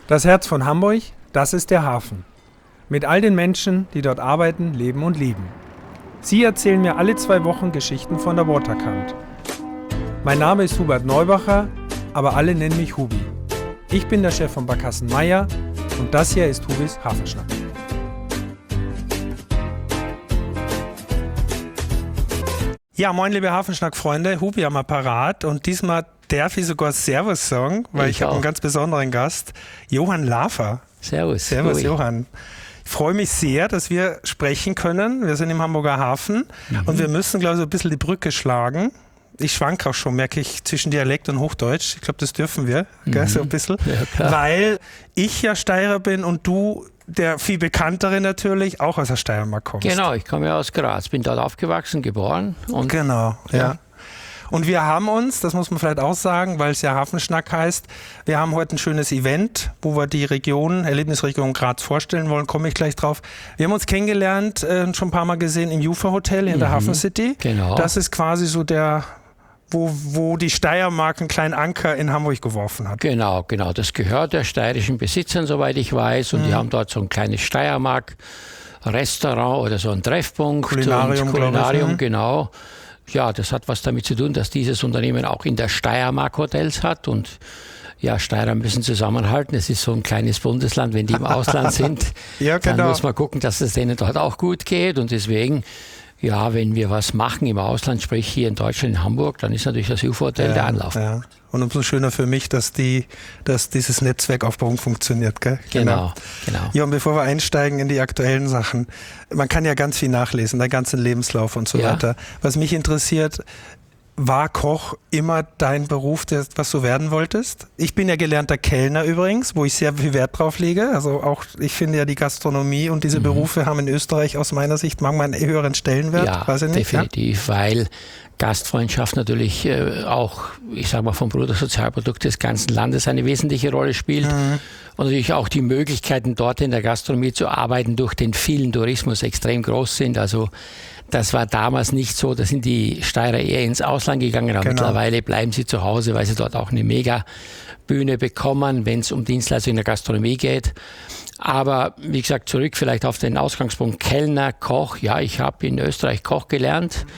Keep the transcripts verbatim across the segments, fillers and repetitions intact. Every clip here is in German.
Das Herz von Hamburg, das ist der Hafen. Mit all den Menschen, die dort arbeiten, leben und lieben. Sie erzählen mir alle zwei Wochen Geschichten von der Waterkant. Mein Name ist Hubert Neubacher, aber alle nennen mich Hubi. Ich bin der Chef von Barkassen Meier und das hier ist Hubis Hafenschnack. Ja, moin liebe Hafenschnack-Freunde, Hubi am Apparat und diesmal darf ich sogar Servus sagen, weil ich, ich habe einen ganz besonderen Gast, Johann Lafer. Servus. Servus Ui. Johann. Ich freue mich sehr, dass wir sprechen können. Wir sind im Hamburger Hafen mhm. und wir müssen, glaube ich, so ein bisschen die Brücke schlagen. Ich schwank auch schon, merke ich, zwischen Dialekt und Hochdeutsch. Ich glaube, das dürfen wir, mhm. gell, so ein bisschen. Ja, weil ich ja Steirer bin und du, der viel bekanntere natürlich, auch aus der Steiermark kommst. Genau, ich komme ja aus Graz, bin dort aufgewachsen, geboren. Und genau, ja. ja. Und wir haben uns, das muss man vielleicht auch sagen, weil es ja Hafenschnack heißt, wir haben heute ein schönes Event, wo wir die Region, Erlebnisregion Graz vorstellen wollen, komme ich gleich drauf. Wir haben uns kennengelernt, äh, schon ein paar Mal gesehen im Jufa Hotel in mhm. der Hafen City. Genau. Das ist quasi so der, wo, wo die Steiermark einen kleinen Anker in Hamburg geworfen hat. Genau, genau. Das gehört der steirischen Besitzern, soweit ich weiß. Und mhm. die haben dort so ein kleines Steiermark-Restaurant oder so ein Treffpunkt. Kulinarium, und Kulinarium, ich, genau. Ja, das hat was damit zu tun, dass dieses Unternehmen auch in der Steiermark Hotels hat und ja, Steirer müssen zusammenhalten. Es ist so ein kleines Bundesland, wenn die im Ausland sind, ja, genau. dann muss man gucken, dass es denen dort auch gut geht und deswegen, ja, wenn wir was machen im Ausland, sprich hier in Deutschland, in Hamburg, dann ist natürlich das Jufa Hotel ja, der Anlauf. Ja. Und umso schöner für mich, dass, die, dass dieses Netzwerkaufbau funktioniert. Gell? Genau, genau. Ja, und bevor wir einsteigen in die aktuellen Sachen, man kann ja ganz viel nachlesen, deinen ganzen Lebenslauf und so ja. weiter. Was mich interessiert, war Koch immer dein Beruf, der, was du werden wolltest? Ich bin ja gelernter Kellner übrigens, wo ich sehr viel Wert drauf lege. Also auch, ich finde ja die Gastronomie und diese mhm. Berufe haben in Österreich aus meiner Sicht manchmal einen höheren Stellenwert. Ja, weiß ich nicht, definitiv, ja? Weil Gastfreundschaft natürlich äh, auch, ich sage mal, vom Bruttosozialprodukt des ganzen Landes eine wesentliche Rolle spielt. Mhm. Und natürlich auch die Möglichkeiten, dort in der Gastronomie zu arbeiten, durch den vielen Tourismus extrem groß sind. Also das war damals nicht so, da sind die Steirer eher ins Ausland gegangen, aber genau. mittlerweile bleiben sie zu Hause, weil sie dort auch eine Mega-Bühne bekommen, wenn es um Dienstleistungen in der Gastronomie geht. Aber wie gesagt, zurück vielleicht auf den Ausgangspunkt Kellner, Koch. Ja, ich habe in Österreich Koch gelernt.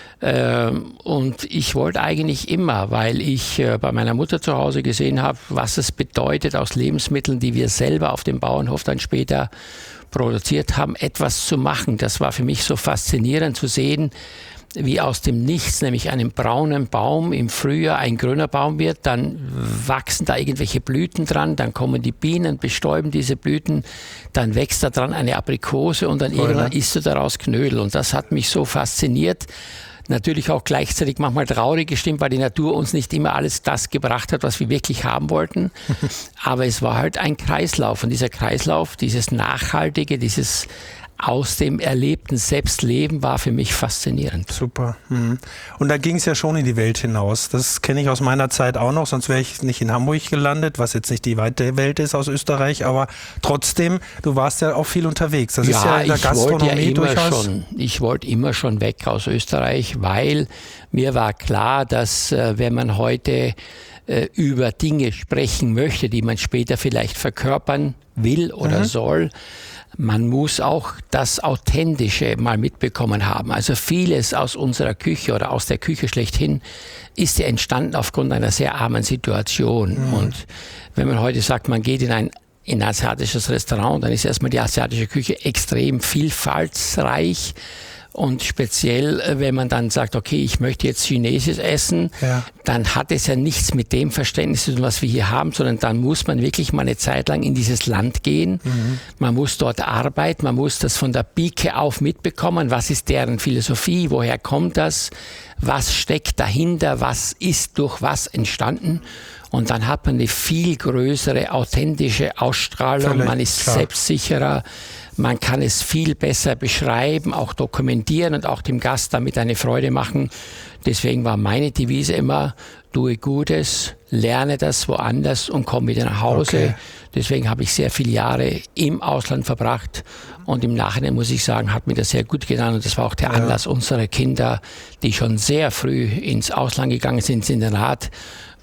Und ich wollte eigentlich immer, weil ich bei meiner Mutter zu Hause gesehen habe, was es bedeutet, aus Lebensmitteln, die wir selber auf dem Bauernhof dann später produziert haben, etwas zu machen. Das war für mich so faszinierend zu sehen, wie aus dem Nichts, nämlich einem braunen Baum im Frühjahr ein grüner Baum wird, dann wachsen da irgendwelche Blüten dran, dann kommen die Bienen, bestäuben diese Blüten, dann wächst da dran eine Aprikose und dann Voll, irgendwann ne? isst du daraus Knödel. Und das hat mich so fasziniert. Natürlich auch gleichzeitig manchmal traurig gestimmt, weil die Natur uns nicht immer alles das gebracht hat, was wir wirklich haben wollten. Aber es war halt ein Kreislauf. Und dieser Kreislauf, dieses Nachhaltige, dieses aus dem erlebten Selbstleben war für mich faszinierend. Super. Mhm. Und da ging es ja schon in die Welt hinaus. Das kenne ich aus meiner Zeit auch noch, sonst wäre ich nicht in Hamburg gelandet, was jetzt nicht die weite Welt ist aus Österreich, aber trotzdem, du warst ja auch viel unterwegs. Das ja, ist ja in der ich Gastronomie wollte ja immer durchaus. Schon, ich wollte immer schon weg aus Österreich, weil mir war klar, dass äh, wenn man heute äh, über Dinge sprechen möchte, die man später vielleicht verkörpern will oder mhm. soll, man muss auch das Authentische mal mitbekommen haben. Also vieles aus unserer Küche oder aus der Küche schlechthin ist ja entstanden aufgrund einer sehr armen Situation. Mhm. Und wenn man heute sagt, man geht in ein, in ein asiatisches Restaurant, dann ist erstmal die asiatische Küche extrem vielfaltsreich. Und speziell, wenn man dann sagt, okay, ich möchte jetzt Chinesisch essen, ja. dann hat es ja nichts mit dem Verständnis zu tun, was wir hier haben, sondern dann muss man wirklich mal eine Zeit lang in dieses Land gehen. Mhm. Man muss dort arbeiten, man muss das von der Pike auf mitbekommen. Was ist deren Philosophie? Woher kommt das? Was steckt dahinter? Was ist durch was entstanden? Und dann hat man eine viel größere, authentische Ausstrahlung. Völlig man ist klar. selbstsicherer. Man kann es viel besser beschreiben, auch dokumentieren und auch dem Gast damit eine Freude machen. Deswegen war meine Devise immer, tue Gutes, lerne das woanders und komm wieder nach Hause. Okay. Deswegen habe ich sehr viele Jahre im Ausland verbracht und im Nachhinein muss ich sagen, hat mir das sehr gut getan und das war auch der Anlass ja. unserer Kinder, die schon sehr früh ins Ausland gegangen sind, ins Internat,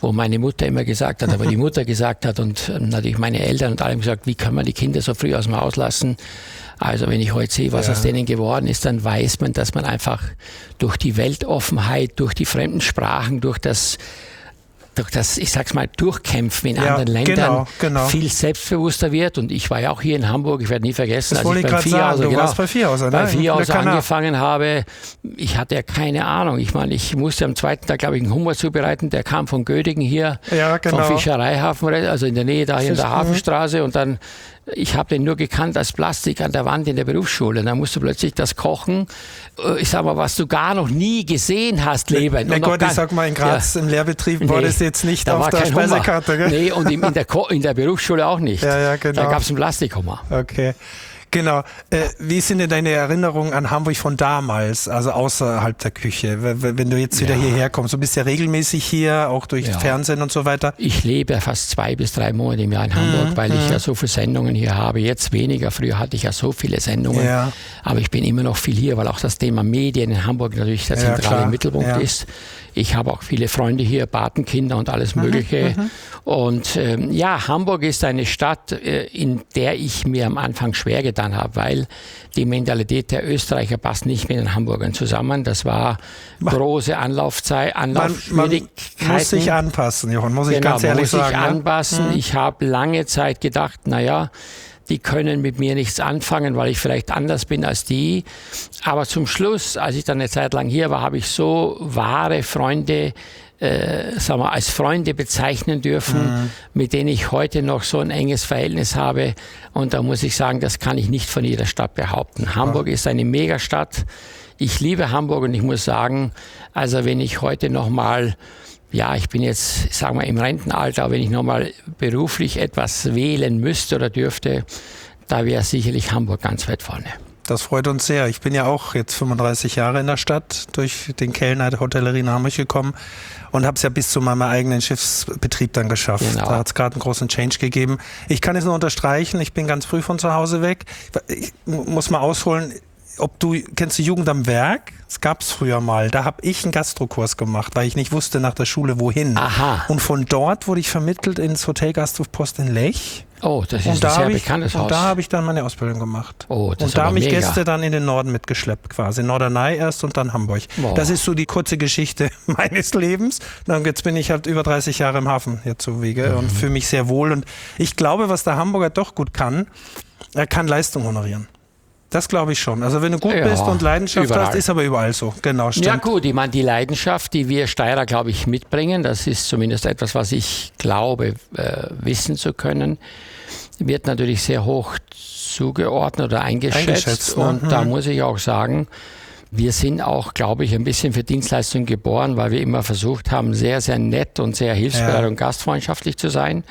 wo meine Mutter immer gesagt hat, aber die Mutter gesagt hat und natürlich meine Eltern und alle haben gesagt, wie kann man die Kinder so früh aus dem Haus lassen? Also wenn ich heute sehe, was ja. aus denen geworden ist, dann weiß man, dass man einfach durch die Weltoffenheit, durch die fremden Sprachen, durch das durch das, ich sag's mal, Durchkämpfen in ja, anderen Ländern genau, genau. viel selbstbewusster wird. Und ich war ja auch hier in Hamburg, ich werde nie vergessen, das als ich beim Vierhauser, genau, bei Vierhauser, bei ne? Vierhauser angefangen habe. Ich hatte ja keine Ahnung. Ich meine, ich musste am zweiten Tag, glaube ich, einen Hummer zubereiten. Der kam von Gödingen hier, ja, genau. vom Fischereihafen, also in der Nähe da hier in der Hafenstraße. Und dann, ich habe den nur gekannt als Plastik an der Wand in der Berufsschule. Und dann musst du plötzlich das kochen. Ich sag mal, was du gar noch nie gesehen hast, Leben. Na Gott, ich sag mal, in Graz ja. im Lehrbetrieb nee, war das jetzt nicht da auf der Speisekarte, gell? Nee, und in der, in der Berufsschule auch nicht. Ja, ja, genau. Da gab es einen Plastikhummer. Okay. Genau. Äh, wie sind denn deine Erinnerungen an Hamburg von damals, also außerhalb der Küche? Wenn du jetzt wieder ja. hierher kommst, du bist ja regelmäßig hier, auch durch ja. Fernsehen und so weiter. Ich lebe ja fast zwei bis drei Monate im Jahr in Hamburg, mhm. weil ich ja so viele Sendungen hier habe. Jetzt weniger, früher hatte ich ja so viele Sendungen. Ja. Aber ich bin immer noch viel hier, weil auch das Thema Medien in Hamburg natürlich der zentrale ja, Mittelpunkt ja. ist. Ich habe auch viele Freunde hier, Patenkinder und alles Mögliche. Mhm, und ähm, ja, Hamburg ist eine Stadt, äh, in der ich mir am Anfang schwer getan habe, weil die Mentalität der Österreicher passt nicht mit den Hamburgern zusammen. Das war große Anlaufzeit, Anlaufschwierigkeiten. Man, man muss sich anpassen, Johann, muss ich genau, ganz ehrlich sagen. Man muss sich ja? anpassen. Mhm. Ich habe lange Zeit gedacht, naja, die können mit mir nichts anfangen, weil ich vielleicht anders bin als die. Aber zum Schluss, als ich dann eine Zeit lang hier war, habe ich so wahre Freunde, äh, sagen wir, als Freunde bezeichnen dürfen, mhm. mit denen ich heute noch so ein enges Verhältnis habe. Und da muss ich sagen, das kann ich nicht von jeder Stadt behaupten. Hamburg ja. ist eine Megastadt. Ich liebe Hamburg und ich muss sagen, also wenn ich heute noch mal ja, ich bin jetzt, sagen wir, im Rentenalter, aber wenn ich nochmal beruflich etwas wählen müsste oder dürfte, da wäre sicherlich Hamburg ganz weit vorne. Das freut uns sehr. Ich bin ja auch jetzt fünfunddreißig Jahre in der Stadt, durch den Kellner der Hotellerie in Hamburg gekommen und habe es ja bis zu meinem eigenen Schiffsbetrieb dann geschafft. Genau. Da hat es gerade einen großen Change gegeben. Ich kann es nur unterstreichen, ich bin ganz früh von zu Hause weg. Ich muss mal ausholen, ob du, kennst du Jugend am Werk? Das gab es früher mal. Da habe ich einen Gastrokurs gemacht, weil ich nicht wusste nach der Schule wohin. Aha. Und von dort wurde ich vermittelt ins Hotel Gasthof Post in Lech. Oh, das ist ein sehr bekanntes Haus. Und da habe ich dann meine Ausbildung gemacht. Oh, das und da haben mich mega. Gäste dann in den Norden mitgeschleppt quasi. Norderney erst und dann Hamburg. Boah. Das ist so die kurze Geschichte meines Lebens. Und jetzt bin ich halt über dreißig Jahre im Hafen hier zuwege mhm. und fühle mich sehr wohl. Und ich glaube, was der Hamburger doch gut kann, er kann Leistung honorieren. Das glaube ich schon. Also wenn du gut ja, bist und Leidenschaft überall. hast, ist aber überall so. Genau, stimmt. Ja gut, ich meine, die Leidenschaft, die wir Steirer, glaube ich, mitbringen, das ist zumindest etwas, was ich glaube, äh, wissen zu können, wird natürlich sehr hoch zugeordnet oder eingeschätzt. eingeschätzt ne? Und mhm. da muss ich auch sagen, wir sind auch, glaube ich, ein bisschen für Dienstleistungen geboren, weil wir immer versucht haben, sehr, sehr nett und sehr hilfsbereit ja. und gastfreundschaftlich zu sein.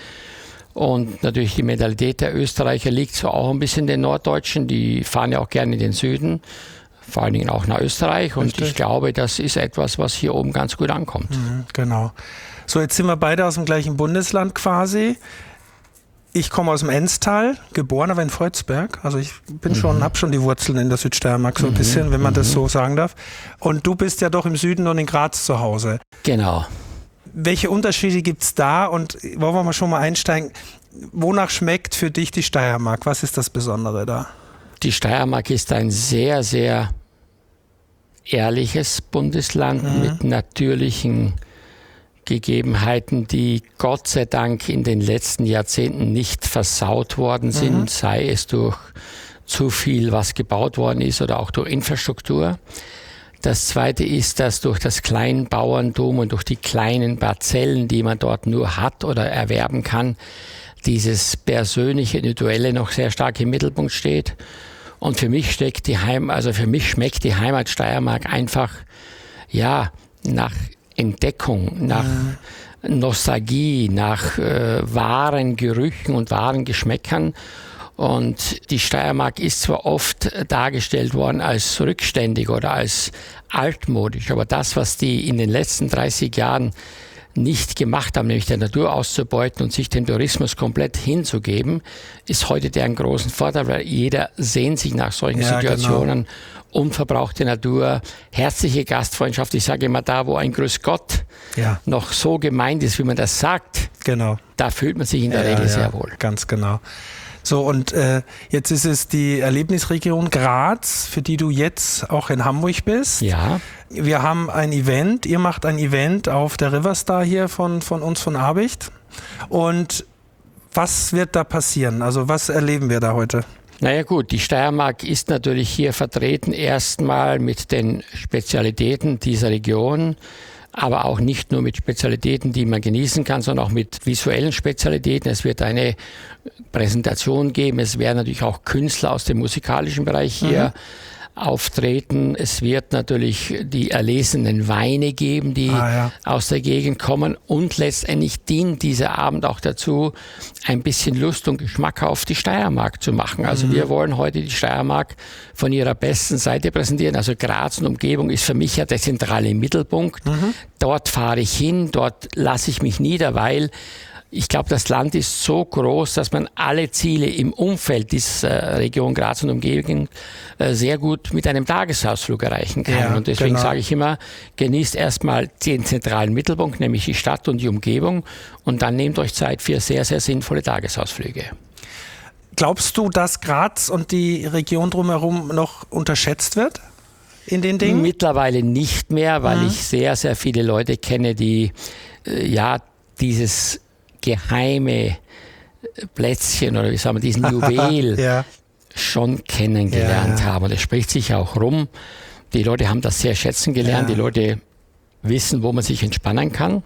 Und natürlich die Mentalität der Österreicher liegt so auch ein bisschen den Norddeutschen. Die fahren ja auch gerne in den Süden, vor allen Dingen auch nach Österreich. Und Richtig. ich glaube, das ist etwas, was hier oben ganz gut ankommt. Mhm, genau. So, jetzt sind wir beide aus dem gleichen Bundesland quasi. Ich komme aus dem Enstal, geboren aber in Freudsberg. Also ich bin schon, mhm. habe schon die Wurzeln in der Südsteiermark so ein mhm. bisschen, wenn man mhm. das so sagen darf. Und du bist ja doch im Süden und in Graz zu Hause. Genau. Welche Unterschiede gibt es da und wollen wir mal schon mal einsteigen, wonach schmeckt für dich die Steiermark? Was ist das Besondere da? Die Steiermark ist ein sehr, sehr ehrliches Bundesland mhm. mit natürlichen Gegebenheiten, die Gott sei Dank in den letzten Jahrzehnten nicht versaut worden sind, mhm. sei es durch zu viel, was gebaut worden ist oder auch durch Infrastruktur. Das Zweite ist, dass durch das Kleinbauerntum und durch die kleinen Parzellen, die man dort nur hat oder erwerben kann, dieses persönliche, individuelle noch sehr stark im Mittelpunkt steht. Und für mich steckt die Heim, also für mich schmeckt die Heimat Steiermark einfach, ja, nach Entdeckung, nach mhm. Nostalgie, nach äh, wahren Gerüchen und wahren Geschmäckern. Und die Steiermark ist zwar oft dargestellt worden als rückständig oder als altmodisch, aber das, was die in den letzten dreißig Jahren nicht gemacht haben, nämlich der Natur auszubeuten und sich dem Tourismus komplett hinzugeben, ist heute deren großen Vorteil, weil jeder sehnt sich nach solchen ja, Situationen. Genau. unverbrauchte Natur, herzliche Gastfreundschaft. Ich sage immer, da wo ein Grüß Gott ja. noch so gemeint ist, wie man das sagt, genau. da fühlt man sich in der ja, Regel ja, sehr wohl. Ganz genau. So, und äh, jetzt ist es die Erlebnisregion Graz, für die du jetzt auch in Hamburg bist. Ja. Wir haben ein Event, ihr macht ein Event auf der Riverstar hier von, von uns von Abicht. Und was wird da passieren? Also was erleben wir da heute? Naja gut, die Steiermark ist natürlich hier vertreten, erstmal mit den Spezialitäten dieser Region, aber auch nicht nur mit Spezialitäten, die man genießen kann, sondern auch mit visuellen Spezialitäten. Es wird eine Präsentation geben, es werden natürlich auch Künstler aus dem musikalischen Bereich hier mhm. auftreten. Es wird natürlich die erlesenen Weine geben, die ah, ja. aus der Gegend kommen, und letztendlich dient dieser Abend auch dazu, ein bisschen Lust und Geschmack auf die Steiermark zu machen. Also mhm. wir wollen heute die Steiermark von ihrer besten Seite präsentieren. Also Graz und Umgebung ist für mich ja der zentrale Mittelpunkt. Mhm. Dort fahre ich hin, dort lasse ich mich nieder, weil ich glaube, das Land ist so groß, dass man alle Ziele im Umfeld dieser Region Graz und Umgebung sehr gut mit einem Tagesausflug erreichen kann. Ja, und deswegen genau. sage ich immer, genießt erstmal den zentralen Mittelpunkt, nämlich die Stadt und die Umgebung, und dann nehmt euch Zeit für sehr, sehr sinnvolle Tagesausflüge. Glaubst du, dass Graz und die Region drumherum noch unterschätzt wird in den Dingen? Mittlerweile nicht mehr, weil mhm. ich sehr, sehr viele Leute kenne, die äh, ja dieses geheime Plätzchen oder wie sagen wir, diesen Juwel ja. schon kennengelernt ja, ja. haben. Und es spricht sich auch rum. Die Leute haben das sehr schätzen gelernt. Ja. Die Leute wissen, wo man sich entspannen kann.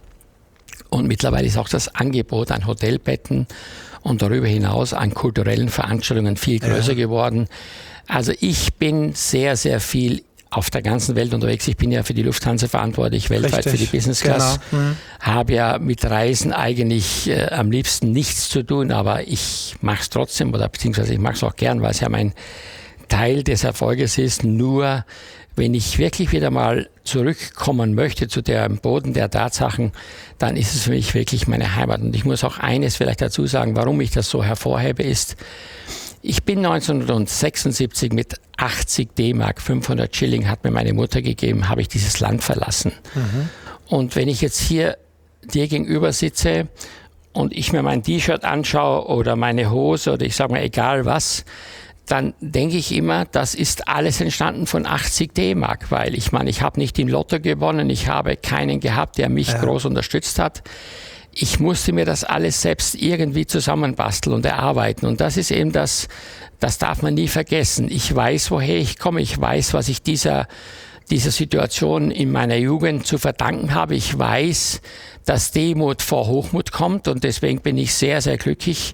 Und mittlerweile ist auch das Angebot an Hotelbetten und darüber hinaus an kulturellen Veranstaltungen viel größer ja. geworden. Also ich bin sehr, sehr viel auf der ganzen Welt unterwegs. Ich bin ja für die Lufthansa verantwortlich, weltweit Richtig. Für die Business Class. Genau. Mhm. Habe ja mit Reisen eigentlich äh, am liebsten nichts zu tun, aber ich mache es trotzdem, oder beziehungsweise ich mache es auch gern, weil es ja mein Teil des Erfolges ist. Nur wenn ich wirklich wieder mal zurückkommen möchte zu dem Boden der Tatsachen, dann ist es für mich wirklich meine Heimat. Und ich muss auch eines vielleicht dazu sagen, warum ich das so hervorhebe, ist, ich bin neunzehnhundertsechsundsiebzig mit achtzig D-Mark, fünfhundert Schilling hat mir meine Mutter gegeben, habe ich dieses Land verlassen. Mhm. Und wenn ich jetzt hier dir gegenüber sitze und ich mir mein T-Shirt anschaue oder meine Hose oder ich sage mal egal was, dann denke ich immer, das ist alles entstanden von achtzig D-Mark, weil ich meine, ich habe nicht im Lotto gewonnen, ich habe keinen gehabt, der mich ja. groß unterstützt hat. Ich musste mir das alles selbst irgendwie zusammenbasteln und erarbeiten. Und das ist eben das, das darf man nie vergessen. Ich weiß, woher ich komme. Ich weiß, was ich dieser, dieser Situation in meiner Jugend zu verdanken habe. Ich weiß, dass Demut vor Hochmut kommt. Und deswegen bin ich sehr, sehr glücklich,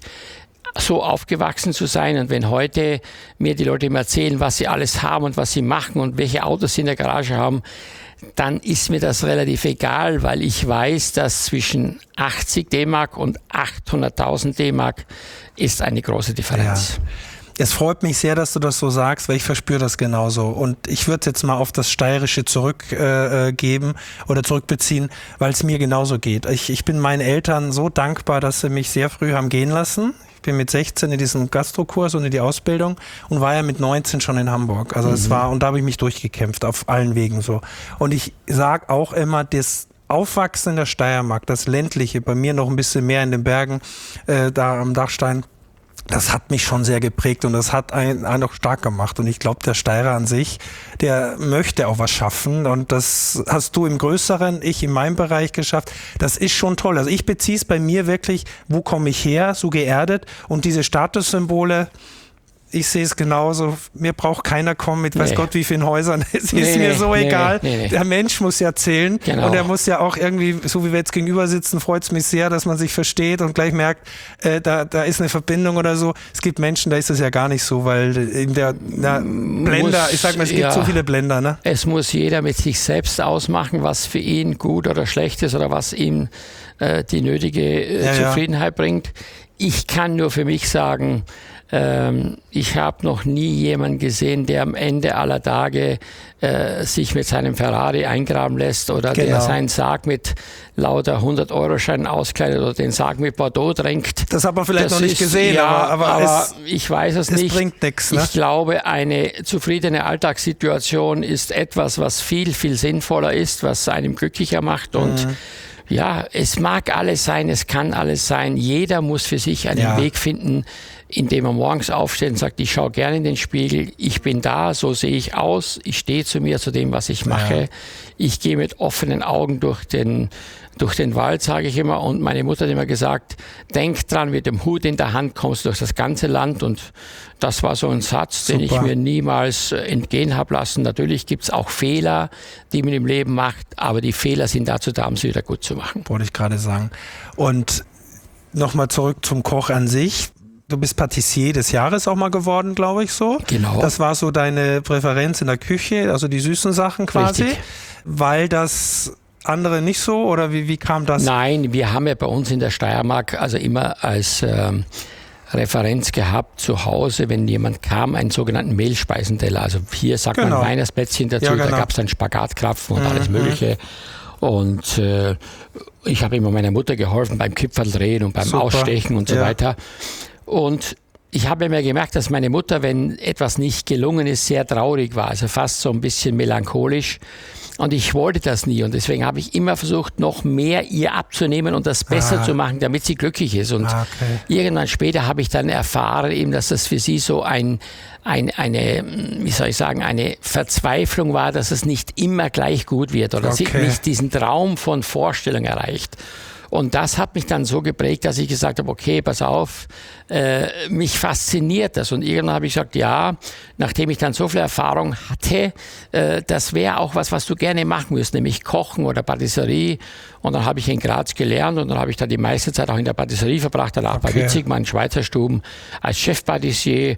so aufgewachsen zu sein. Und wenn heute mir die Leute immer erzählen, was sie alles haben und was sie machen und welche Autos sie in der Garage haben, dann ist mir das relativ egal, weil ich weiß, dass zwischen achtzig D-Mark und achthunderttausend D-Mark ist eine große Differenz. Ja. Es freut mich sehr, dass du das so sagst, weil ich verspüre das genauso. Und ich würde jetzt mal auf das Steirische zurückgeben äh, oder zurückbeziehen, weil es mir genauso geht. Ich, ich bin meinen Eltern so dankbar, dass sie mich sehr früh haben gehen lassen. Ich bin mit sechzehn in diesem Gastrokurs und in die Ausbildung und war ja mit neunzehn schon in Hamburg. Also mhm. es war, und da habe ich mich durchgekämpft, auf allen Wegen so. Und ich sage auch immer, das Aufwachsen in der Steiermark, das ländliche, bei mir noch ein bisschen mehr in den Bergen, äh, da am Dachstein, das hat mich schon sehr geprägt und das hat einen, einen auch stark gemacht. Und ich glaube, der Steirer an sich, der möchte auch was schaffen. Und das hast du im Größeren, ich in meinem Bereich geschafft. Das ist schon toll. Also ich beziehe es bei mir wirklich, wo komme ich her, so geerdet. Und diese Statussymbole, ich sehe es genauso. Mir braucht keiner kommen mit, nee. weiß Gott, wie vielen Häusern. Es nee, ist mir so nee, egal. Nee, nee. Der Mensch muss ja zählen. Genau. Und er muss ja auch irgendwie, so wie wir jetzt gegenüber sitzen, freut es mich sehr, dass man sich versteht und gleich merkt, äh, da, da ist eine Verbindung oder so. Es gibt Menschen, da ist es ja gar nicht so, weil in der na, Blender, muss, ich sag mal, es gibt ja, so viele Blender. Ne? Es muss jeder mit sich selbst ausmachen, was für ihn gut oder schlecht ist oder was ihm äh, die nötige äh, ja, Zufriedenheit ja. bringt. Ich kann nur für mich sagen, Ähm, ich habe noch nie jemanden gesehen, der am Ende aller Tage äh, sich mit seinem Ferrari eingraben lässt oder genau. der seinen Sarg mit lauter hundert-Euro-Scheinen auskleidet oder den Sarg mit Bordeaux tränkt. Das hat man vielleicht das noch nicht ist, gesehen, ja, aber, aber, aber es, ich weiß es, es nicht. bringt nichts. Ne? Ich glaube, eine zufriedene Alltagssituation ist etwas, was viel, viel sinnvoller ist, was einem glücklicher macht und mhm. ja, es mag alles sein, es kann alles sein. Jeder muss für sich einen ja. Weg finden, indem er morgens aufsteht und sagt, ich schaue gerne in den Spiegel, ich bin da, so sehe ich aus, ich stehe zu mir, zu dem, was ich mache. Ja. Ich gehe mit offenen Augen durch den, durch den Wald, sage ich immer. Und meine Mutter hat immer gesagt, denk dran, mit dem Hut in der Hand kommst du durch das ganze Land. Und das war so ein Satz, Super. den ich mir niemals entgehen habe lassen. Natürlich gibt es auch Fehler, die man im Leben macht, aber die Fehler sind dazu da, um sie wieder gut zu machen. Wollte ich gerade sagen. Und nochmal zurück zum Koch an sich. Du bist Patissier des Jahres auch mal geworden, glaube ich, so. Genau. Das war so deine Präferenz in der Küche, also die süßen Sachen quasi. Richtig. Weil das andere nicht so, oder wie, wie kam das? Nein, wir haben ja bei uns in der Steiermark also immer als ähm, Referenz gehabt zu Hause, wenn jemand kam, einen sogenannten Mehlspeisenteller. Also hier sagt genau. man Weinersplätzchen dazu, ja, genau. da gab es dann Spagatkrapfen und mhm. alles Mögliche. Und äh, ich habe immer meiner Mutter geholfen beim Kipferldrehen und beim Super. Ausstechen und so ja. weiter. Und ich habe mir gemerkt, dass meine Mutter, wenn etwas nicht gelungen ist, sehr traurig war, also fast so ein bisschen melancholisch. Und ich wollte das nie. Und deswegen habe ich immer versucht, noch mehr ihr abzunehmen und das besser ah. zu machen, damit sie glücklich ist. Und ah, okay. irgendwann später habe ich dann erfahren, eben, dass das für sie so ein, ein, eine, wie soll ich sagen, eine Verzweiflung war, dass es nicht immer gleich gut wird oder okay. sie nicht diesen Traum von Vorstellung erreicht. Und das hat mich dann so geprägt, dass ich gesagt habe, okay, pass auf, äh, mich fasziniert das. Und irgendwann habe ich gesagt, ja, nachdem ich dann so viel Erfahrung hatte, äh, das wäre auch was, was du gerne machen würdest, nämlich Kochen oder Patisserie. Und dann habe ich in Graz gelernt und dann habe ich da die meiste Zeit auch in der Patisserie verbracht, dann auch okay. bei Witzigmann, Schweizer Stuben, als Chefpatissier.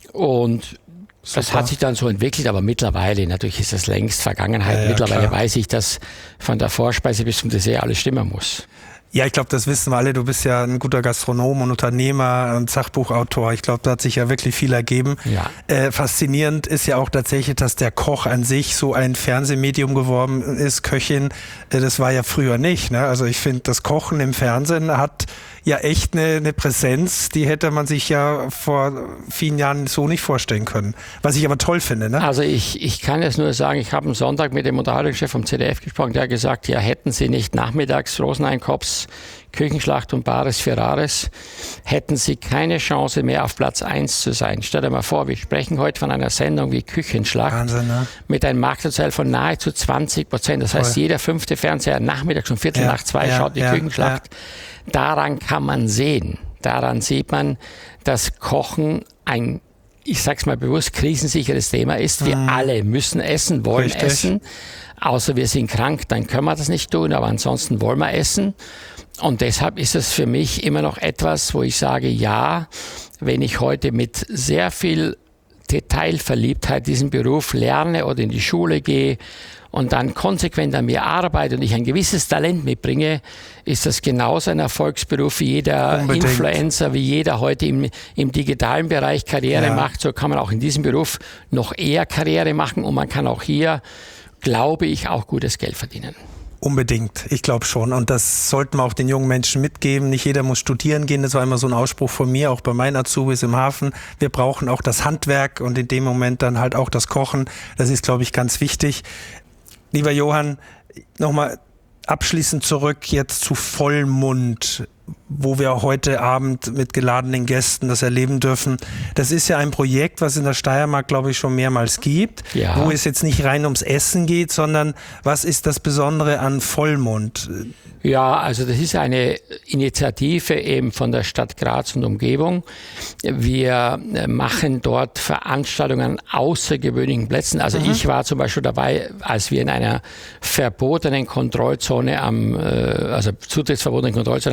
Und Super. Das hat sich dann so entwickelt, aber mittlerweile, natürlich ist das längst Vergangenheit, ja, ja, mittlerweile klar. weiß ich, dass von der Vorspeise bis zum Dessert alles stimmen muss. Ja, ich glaube, das wissen wir alle. Du bist ja ein guter Gastronom und Unternehmer und Sachbuchautor. Ich glaube, da hat sich ja wirklich viel ergeben. Ja. Äh, faszinierend ist ja auch tatsächlich, dass der Koch an sich so ein Fernsehmedium geworden ist, Köchin. Äh, das war ja früher nicht. Ne? Also ich finde, das Kochen im Fernsehen hat ja echt eine, eine Präsenz, die hätte man sich ja vor vielen Jahren so nicht vorstellen können. Was ich aber toll finde. Ne? Also ich, ich kann jetzt nur sagen, ich habe am Sonntag mit dem Unterhaltungschef vom Z D F gesprochen, der hat gesagt, ja, hätten Sie nicht nachmittags Roseneinkops, Küchenschlacht und Bares für Rares, hätten Sie keine Chance mehr auf Platz eins zu sein. Stell dir mal vor, wir sprechen heute von einer Sendung wie Küchenschlacht Wahnsinn, ne? mit einem Marktanteil von nahezu zwanzig Prozent. Das heißt, Voll. jeder fünfte Fernseher nachmittags um Viertel ja, nach zwei ja, schaut die ja, Küchenschlacht. Ja. Daran kann man sehen, daran sieht man, dass Kochen ein, ich sag's mal bewusst, krisensicheres Thema ist. Wir mhm. alle müssen essen, wollen Richtig. essen. Außer wir sind krank, dann können wir das nicht tun, aber ansonsten wollen wir essen. Und deshalb ist es für mich immer noch etwas, wo ich sage, ja, wenn ich heute mit sehr viel Detailverliebtheit diesen Beruf lerne oder in die Schule gehe und dann konsequent an mir arbeite und ich ein gewisses Talent mitbringe, ist das genauso ein Erfolgsberuf wie jeder Unbedingt. Influencer, wie jeder heute im, im digitalen Bereich Karriere ja. macht. So kann man auch in diesem Beruf noch eher Karriere machen und man kann auch hier, glaube ich, auch gutes Geld verdienen. Unbedingt, ich glaube schon. Und das sollten wir auch den jungen Menschen mitgeben. Nicht jeder muss studieren gehen. Das war immer so ein Ausspruch von mir, auch bei meinen Azubis im Hafen. Wir brauchen auch das Handwerk und in dem Moment dann halt auch das Kochen. Das ist, glaube ich, ganz wichtig. Lieber Johann, nochmal abschließend zurück jetzt zu Vollmond, wo wir heute Abend mit geladenen Gästen das erleben dürfen. Das ist ja ein Projekt, was in der Steiermark, glaube ich, schon mehrmals gibt, ja. wo es jetzt nicht rein ums Essen geht, sondern was ist das Besondere an Vollmond? Ja, also das ist eine Initiative eben von der Stadt Graz und Umgebung. Wir machen dort Veranstaltungen an außergewöhnlichen Plätzen. Also mhm. ich war zum Beispiel dabei, als wir in einer verbotenen Kontrollzone am, also zutrittsverbotenen Kontrollzone am Flughafen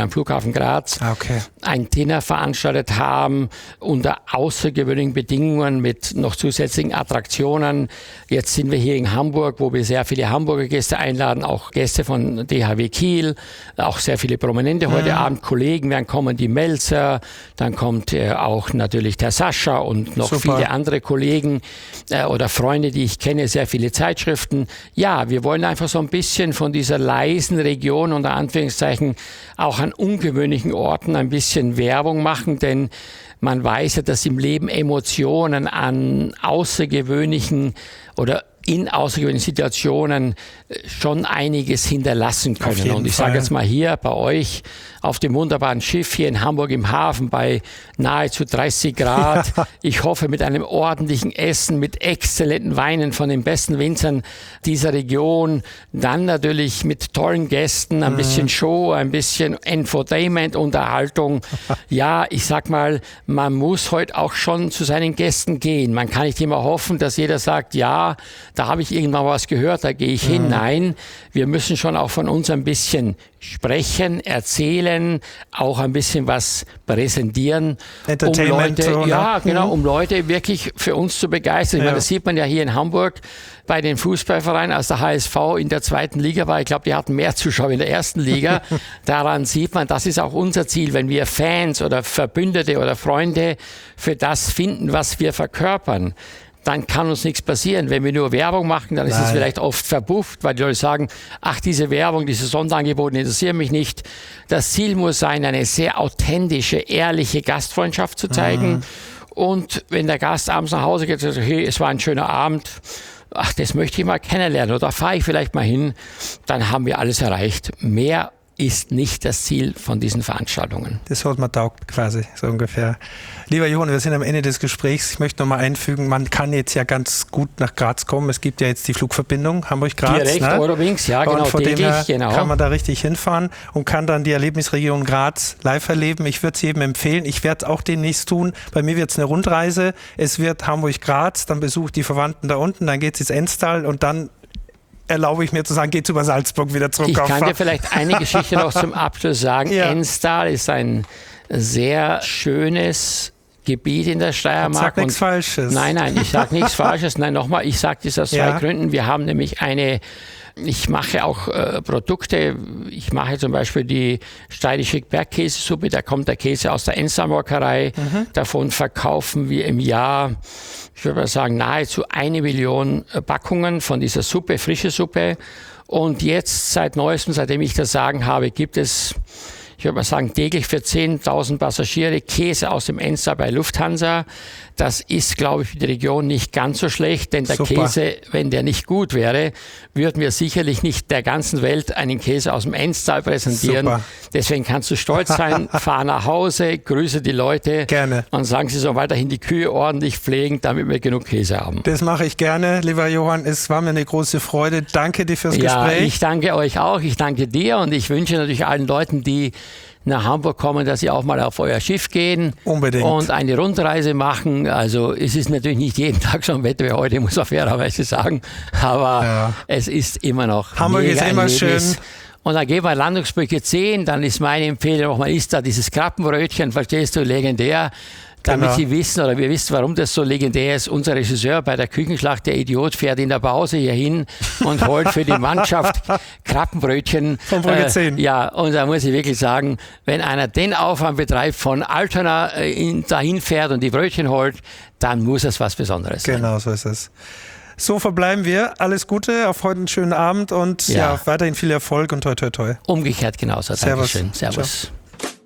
Flughafen Graz okay. ein Dinner veranstaltet haben unter außergewöhnlichen Bedingungen mit noch zusätzlichen Attraktionen. Jetzt sind wir hier in Hamburg, wo wir sehr viele Hamburger Gäste einladen, auch Gäste von D H W Kiel, auch sehr viele Prominente heute mhm. Abend, Kollegen werden kommen, die Melzer, dann kommt äh, auch natürlich der Sascha und noch Super. viele andere Kollegen äh, oder Freunde, die ich kenne, sehr viele Zeitschriften. Ja, wir wollen einfach so ein bisschen von dieser leisen Region unter Anführungszeichen auch an ungewöhnlichen Orten ein bisschen Werbung machen, denn man weiß ja, dass im Leben Emotionen an außergewöhnlichen oder in außergewöhnlichen Situationen schon einiges hinterlassen können. Und ich sage jetzt mal hier bei euch auf dem wunderbaren Schiff hier in Hamburg im Hafen bei nahezu dreißig Grad. Ja. Ich hoffe mit einem ordentlichen Essen, mit exzellenten Weinen von den besten Winzern dieser Region. Dann natürlich mit tollen Gästen, ein mhm. bisschen Show, ein bisschen Infotainment, Unterhaltung. Ja, ich sag mal, man muss heute auch schon zu seinen Gästen gehen. Man kann nicht immer hoffen, dass jeder sagt, ja, da habe ich irgendwann was gehört, da gehe ich mhm. hin. Nein, wir müssen schon auch von uns ein bisschen sprechen, erzählen, auch ein bisschen was präsentieren, um Leute, so, ja, genau, um Leute wirklich für uns zu begeistern. Ich ja. meine, das sieht man ja hier in Hamburg bei den Fußballvereinen, als der H S V in der zweiten Liga war. Ich glaube, die hatten mehr Zuschauer in der ersten Liga. Daran sieht man, das ist auch unser Ziel, wenn wir Fans oder Verbündete oder Freunde für das finden, was wir verkörpern. Dann kann uns nichts passieren. Wenn wir nur Werbung machen, dann ist Nein. es vielleicht oft verbufft, weil die Leute sagen, ach, diese Werbung, diese Sonderangebote interessieren mich nicht. Das Ziel muss sein, eine sehr authentische, ehrliche Gastfreundschaft zu zeigen. Mhm. Und wenn der Gast abends nach Hause geht und sagt, hey, es war ein schöner Abend, ach, das möchte ich mal kennenlernen oder fahre ich vielleicht mal hin, dann haben wir alles erreicht. Mehr ist nicht das Ziel von diesen Veranstaltungen. Das hat man taugt quasi, so ungefähr. Lieber Johann, wir sind am Ende des Gesprächs. Ich möchte noch mal einfügen, man kann jetzt ja ganz gut nach Graz kommen. Es gibt ja jetzt die Flugverbindung Hamburg-Graz. Direkt, ne? Eurowings, ja, genau. Und von dem her genau. kann man da richtig hinfahren und kann dann die Erlebnisregion Graz live erleben. Ich würde es jedem empfehlen. Ich werde es auch demnächst tun. Bei mir wird es eine Rundreise. Es wird Hamburg-Graz, dann besuche ich die Verwandten da unten, dann geht es ins Enstal und dann erlaube ich mir zu sagen, geht's über Salzburg wieder zurück. Ich auf kann dir vielleicht eine Geschichte noch zum Abschluss sagen. Ja. Enstal ist ein sehr schönes Gebiet in der Steiermark. Sag nichts Falsches. Nein, nein, ich sage nichts Falsches. Nein, nochmal, ich sage das aus zwei ja. Gründen. Wir haben nämlich eine Ich mache auch äh, Produkte. Ich mache zum Beispiel die steirische Bergkäsesuppe. Da kommt der Käse aus der Enstal-Molkerei. Mhm. Davon verkaufen wir im Jahr, ich würde mal sagen, nahezu eine Million Packungen von dieser Suppe, frische Suppe. Und jetzt seit neuestem, seitdem ich das Sagen habe, gibt es, ich würde mal sagen, täglich für zehntausend Passagiere Käse aus dem Enstal bei Lufthansa. Das ist, glaube ich, für die Region nicht ganz so schlecht, denn der Super. Käse, wenn der nicht gut wäre, würden wir sicherlich nicht der ganzen Welt einen Käse aus dem Enstal präsentieren. Super. Deswegen kannst du stolz sein, fahr nach Hause, grüße die Leute gerne. Und sagen sie so weiterhin die Kühe ordentlich pflegen, damit wir genug Käse haben. Das mache ich gerne, lieber Johann. Es war mir eine große Freude. Danke dir fürs ja, Gespräch. Ich danke euch auch. Ich danke dir und ich wünsche natürlich allen Leuten, die nach Hamburg kommen, dass sie auch mal auf euer Schiff gehen. Unbedingt. Und eine Rundreise machen. Also es ist natürlich nicht jeden Tag so ein Wetter wie heute, muss man fairerweise sagen. Aber ja. es ist immer noch Hamburg ist immer schön. Und dann gehen wir in Landungsbrücke zehn, dann ist meine Empfehlung, man isst da dieses Krabbenbrötchen, verstehst du, legendär. Damit genau. Sie wissen, oder wir wissen, warum das so legendär ist. Unser Regisseur bei der Küchenschlacht, der Idiot, fährt in der Pause hier hin und holt für die Mannschaft Krabbenbrötchen. Von Brücke zehn. Äh, ja, und da muss ich wirklich sagen, wenn einer den Aufwand betreibt, von Altona äh, in, dahin fährt und die Brötchen holt, dann muss es was Besonderes sein. Genau, so ist es. So verbleiben wir. Alles Gute, auf heute einen schönen Abend und ja. Ja, weiterhin viel Erfolg und toi toi toi. Umgekehrt genauso. Servus. Dankeschön. Servus. Ciao.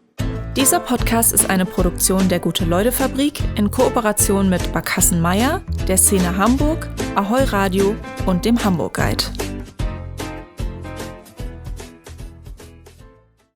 Dieser Podcast ist eine Produktion der Gute-Leute-Fabrik in Kooperation mit Barkassen Meier, der Szene Hamburg, Ahoi Radio und dem Hamburg Guide.